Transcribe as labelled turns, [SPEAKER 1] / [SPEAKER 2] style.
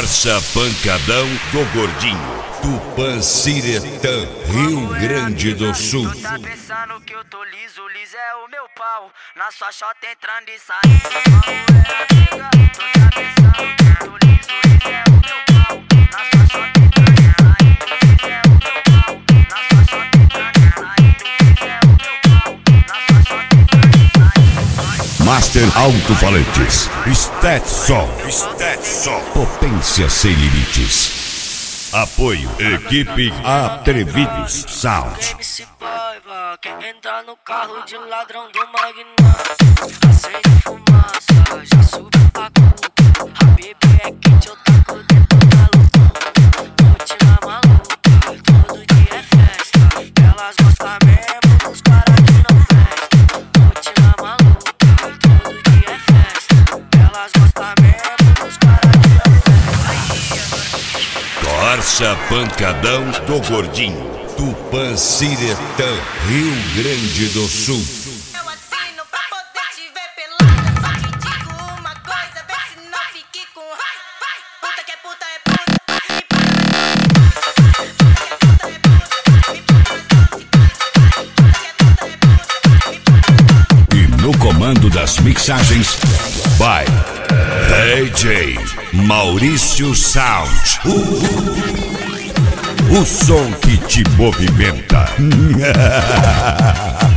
[SPEAKER 1] Torça Pancadão do Gordinho, Tupanciretã, Rio Grande do Sul.
[SPEAKER 2] Tu tá pensando que eu tô liso, liso é o meu pau. Na sua chota entrando e saindo, amiga. Tu tá pensando que eu tô liso, liso é o meu pau. Na sua chota entrando e saindo, liso é o meu pau. Na sua chota entrando e saindo, liso é o meu pau. Na sua chota entrando e saindo.
[SPEAKER 1] Master Alto-Falantes, Stetson, potência sem limites. Apoio, equipe Atrevidos Sound.
[SPEAKER 2] MC Paiva, quer entrar no carro de ladrão do magnata. Acende fumaça, já subiu pra cuca. A bebê é quente, eu taco dentro da lupa. Rotina maluca, todo dia é festa. Elas gostam mesmo dos caras que não festam. Rotina maluca, todo dia é festa. Elas gostam mesmo dos caras que não festam.
[SPEAKER 1] Torça Pancadão do Gordinho, Tupanciretã, Rio Grande do Sul.
[SPEAKER 3] Eu assino pra poder te ver pelada. Só te digo uma coisa, vê se não fique com raiva. Puta que é puta é puta, e puta é puta, e puta
[SPEAKER 1] E no comando das mixagens, vai DJ Maurício Sound. O som que te movimenta.